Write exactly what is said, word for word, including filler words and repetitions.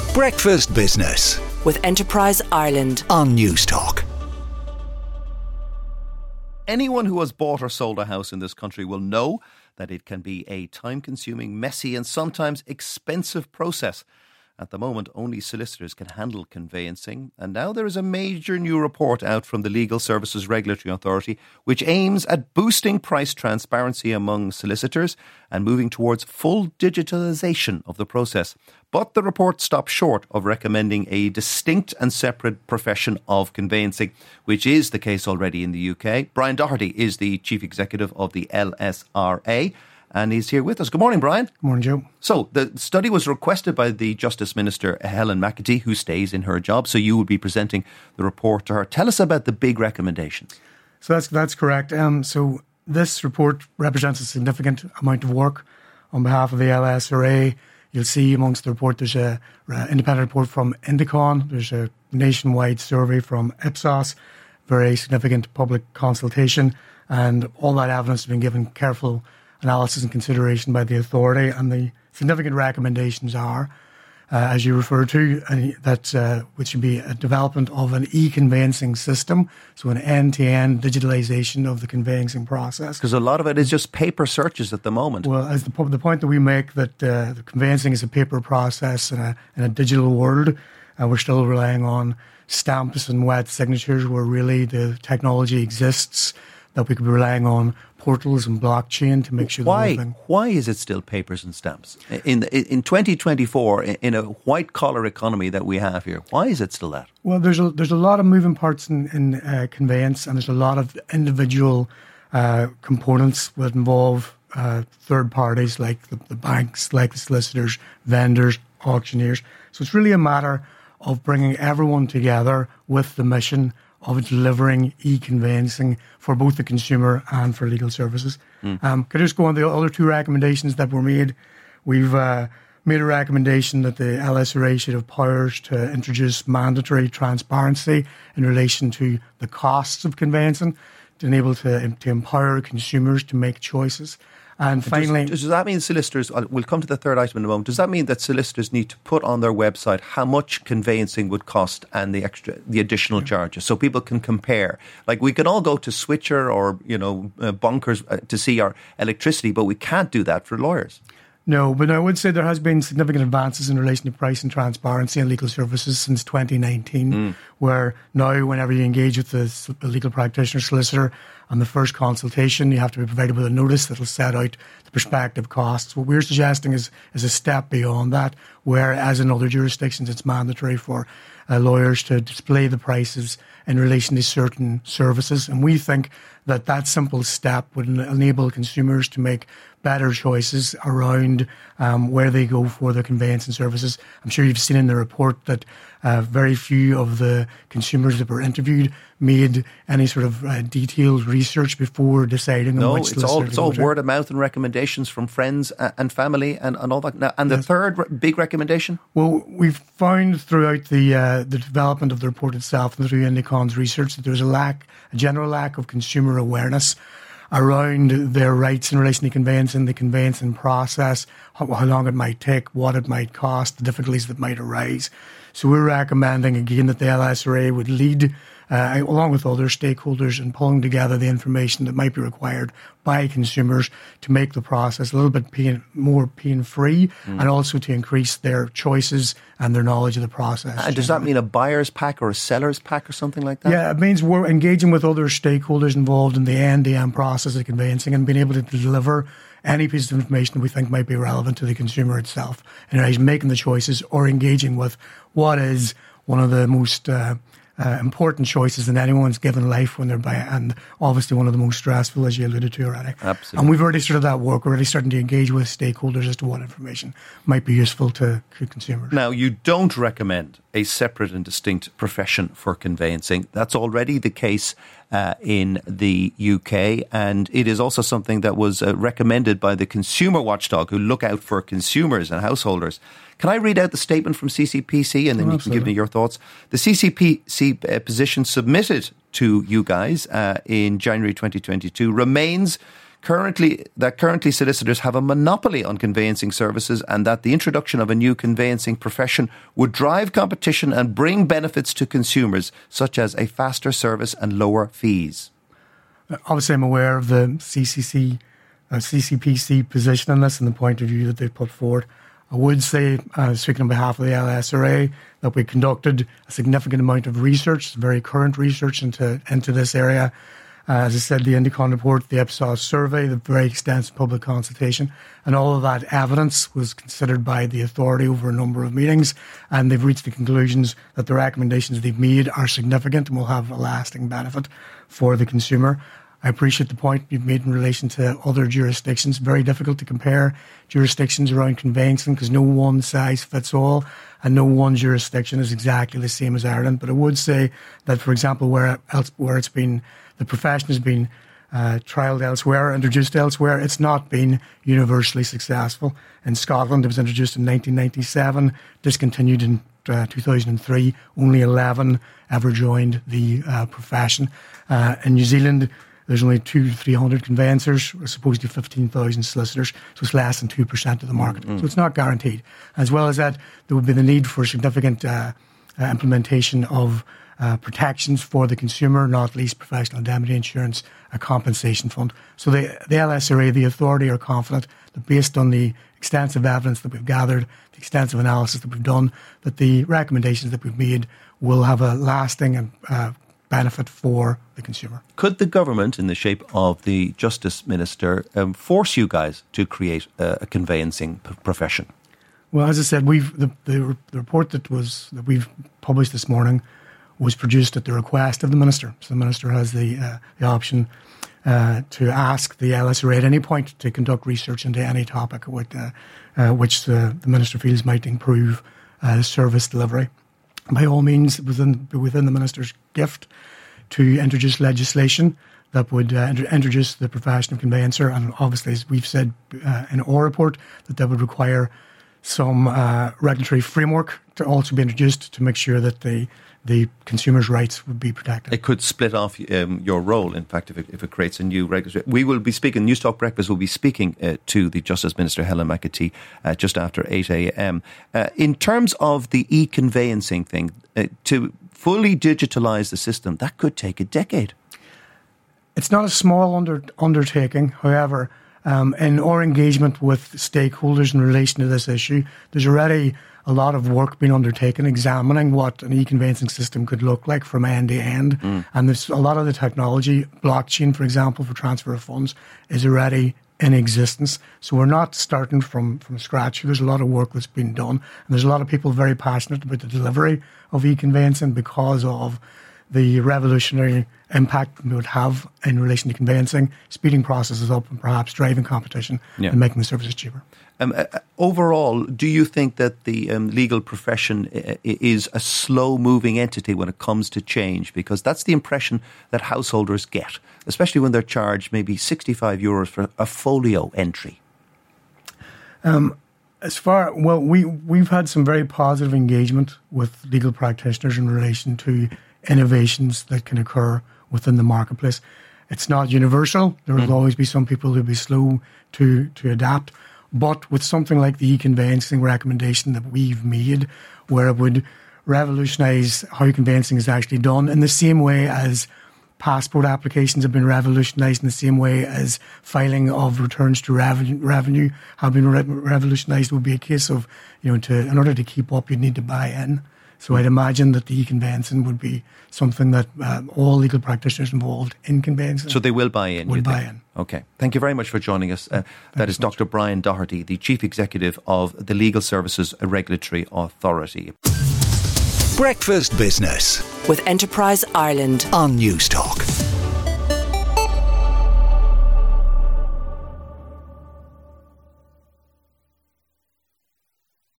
Breakfast Business with Enterprise Ireland on Newstalk. Anyone who has bought or sold a house in this country will know that it can be a time-consuming, messy and sometimes expensive process. At the moment, only solicitors can handle conveyancing, and now there is a major new report out from the Legal Services Regulatory Authority which aims at boosting price transparency among solicitors and moving towards full digitalisation of the process. But the report stops short of recommending a distinct and separate profession of conveyancing, which is the case already in the U K. Brian Doherty is the Chief Executive of the L S R A. And he's here with us. Good morning, Brian. Good morning, Joe. So the study was requested by the Justice Minister, Helen McEntee, who stays in her job. So you will be presenting the report to her. Tell us about the big recommendations. So that's that's correct. Um, so this report represents a significant amount of work on behalf of the L S R A. You'll see amongst the report there's a uh, independent report from Indicon. There's a nationwide survey from Ipsos, very significant public consultation, and all that evidence has been given careful analysis and consideration by the authority, and the significant recommendations are, uh, as you refer to, uh, that uh, which should be a development of an e-conveyancing system, so an end-to-end digitalisation of the conveyancing process. Because a lot of it is just paper searches at the moment. Well, as the, the point that we make that uh, the conveyancing is a paper process in a, in a digital world, and uh, we're still relying on stamps and wet signatures where really the technology exists, that we could be relying on portals and blockchain to make sure why, the whole thing. Why is it still papers and stamps? In in twenty twenty-four, in a white-collar economy that we have here, why is it still that? Well, there's a, there's a lot of moving parts in, in uh, conveyance, and there's a lot of individual uh, components that involve uh, third parties like the, the banks, like the solicitors, vendors, auctioneers. So it's really a matter of bringing everyone together with the mission of delivering e-conveyancing for both the consumer and for legal services. Mm. Um, could I just go on the other two recommendations that were made? We've uh, made a recommendation that the L S R A should have powers to introduce mandatory transparency in relation to the costs of conveyancing, to enable to, to empower consumers to make choices. And finally, does, does that mean solicitors, we'll come to the third item in a moment, does that mean that solicitors need to put on their website how much conveyancing would cost and the extra, the additional yeah. charges, so people can compare? Like, we can all go to Switcher or, you know, uh, Bonkers uh, to see our electricity, but we can't do that for lawyers. No, but I would say there has been significant advances in relation to price and transparency in legal services since twenty nineteen, mm. where now whenever you engage with the legal practitioner solicitor on the first consultation, you have to be provided with a notice that will set out the prospective costs. What we're suggesting is, is a step beyond that, where, as in other jurisdictions, it's mandatory for uh, lawyers to display the prices in relation to certain services. And we think that that simple step would enable consumers to make better choices around um, where they go for their conveyancing services. I'm sure you've seen in the report that uh, very few of the consumers that were interviewed made any sort of uh, detailed research before deciding no, on which it's all, to it's go all to. word of mouth and recommendations from friends and family and, and all that. Now, and the yes. third re- big recommendation? Well, we've found throughout the uh, the development of the report itself and through Indicon's research that there's a lack, a general lack of consumer awareness around their rights in relation to conveyancing, the conveyancing process, how, how long it might take, what it might cost, the difficulties that might arise. So we're recommending again that the L S R A would lead, uh, along with other stakeholders, in pulling together the information that might be required by consumers to make the process a little bit pain, more pain-free mm. and also to increase their choices and their knowledge of the process. And does that mean a buyer's pack or a seller's pack or something like that? Yeah, it means we're engaging with other stakeholders involved in the end-to-end process of conveyancing and being able to deliver any piece of information that we think might be relevant to the consumer itself, and either making the choices or engaging with what is one of the most uh, uh, important choices in anyone's given life when they're buying, and obviously one of the most stressful, as you alluded to already. Absolutely. And we've already started that work. We're already starting to engage with stakeholders as to what information might be useful to, to consumers. Now, you don't recommend a separate and distinct profession for conveyancing. That's already the case uh, in the U K, and it is also something that was uh, recommended by the Consumer Watchdog, who look out for consumers and householders. Can I read out the statement from C C P C and then oh, you can give me your thoughts? The C C P C uh, position submitted to you guys uh, in January twenty twenty-two remains currently that currently solicitors have a monopoly on conveyancing services, and that the introduction of a new conveyancing profession would drive competition and bring benefits to consumers, such as a faster service and lower fees. Obviously, I'm aware of the C C C, uh, C C P C position on this and the point of view that they've put forward. I would say, uh, speaking on behalf of the L S R A, that we conducted a significant amount of research, very current research into into this area. Uh, as I said, the Indicon report, the Ipsos survey, the very extensive public consultation, and all of that evidence was considered by the authority over a number of meetings, and they've reached the conclusions that the recommendations they've made are significant and will have a lasting benefit for the consumer. I appreciate the point you've made in relation to other jurisdictions. Very difficult to compare jurisdictions around conveyancing because no one size fits all and no one jurisdiction is exactly the same as Ireland. But I would say that, for example, where else, where it's been, the profession has been uh, trialled elsewhere, introduced elsewhere, it's not been universally successful. In Scotland, it was introduced in nineteen ninety-seven, discontinued in uh, two thousand three. Only eleven ever joined the uh, profession. Uh, in New Zealand, there's only two to three hundred conveyancers, as opposed to fifteen thousand solicitors, so it's less than two percent of the market. Mm-hmm. So it's not guaranteed. As well as that, there would be the need for significant uh, uh, implementation of uh, protections for the consumer, not least professional indemnity insurance, a compensation fund. So the, the L S R A, the authority, are confident that based on the extensive evidence that we've gathered, the extensive analysis that we've done, that the recommendations that we've made will have a lasting and uh, benefit for the consumer. Could the government, in the shape of the Justice Minister, um, force you guys to create a, a conveyancing p- profession? Well, as I said, we've the, the, the report that was that we've published this morning was produced at the request of the Minister. So the Minister has the uh, the option uh, to ask the L S R A at any point to conduct research into any topic with, uh, uh, which the, the Minister feels might improve uh, service delivery. By all means, within within the Minister's gift to introduce legislation that would uh, int- introduce the profession of conveyancer, and obviously, as we've said uh, in our report, that that would require some uh, regulatory framework to also be introduced to make sure that the the consumer's rights would be protected. It could split off um, your role, in fact, if it, if it creates a new regulatory. We will be speaking, Newstalk Breakfast will be speaking uh, to the Justice Minister, Helen McAtee, uh, just after eight a.m. Uh, in terms of the e-conveyancing thing, uh, to fully digitalise the system, that could take a decade. It's not a small under, undertaking, however, um, in our engagement with stakeholders in relation to this issue, there's already a lot of work being undertaken examining what an e-conveyancing system could look like from end to end. Mm. And there's a lot of the technology, blockchain, for example, for transfer of funds, is already in existence. So we're not starting from, from scratch. There's a lot of work that's been done. And there's a lot of people very passionate about the delivery of e-conveyancing because of the revolutionary impact it would have in relation to conveyancing, speeding processes up and perhaps driving competition yeah. and making the services cheaper. Um, uh, overall, do you think that the um, legal profession is a slow-moving entity when it comes to change? Because that's the impression that householders get, especially when they're charged maybe sixty-five euros for a folio entry. Um, as far well, we we've had some very positive engagement with legal practitioners in relation to innovations that can occur within the marketplace. It's not universal. There will mm. always be some people who'll be slow to to adapt. But with something like the e-conveyancing recommendation that we've made, where it would revolutionise how conveyancing is actually done in the same way as passport applications have been revolutionised, in the same way as filing of returns to revenue, revenue have been re- revolutionised, would be a case of, you know, to in order to keep up, you need to buy in. So I'd imagine that the e-conveyancing would be something that um, all legal practitioners involved in conveyancing So they will buy in? Will buy think? in. Okay. Thank you very much for joining us. Uh, that is Doctor Brian Doherty, the Chief Executive of the Legal Services Regulatory Authority. Breakfast Business with Enterprise Ireland on Newstalk.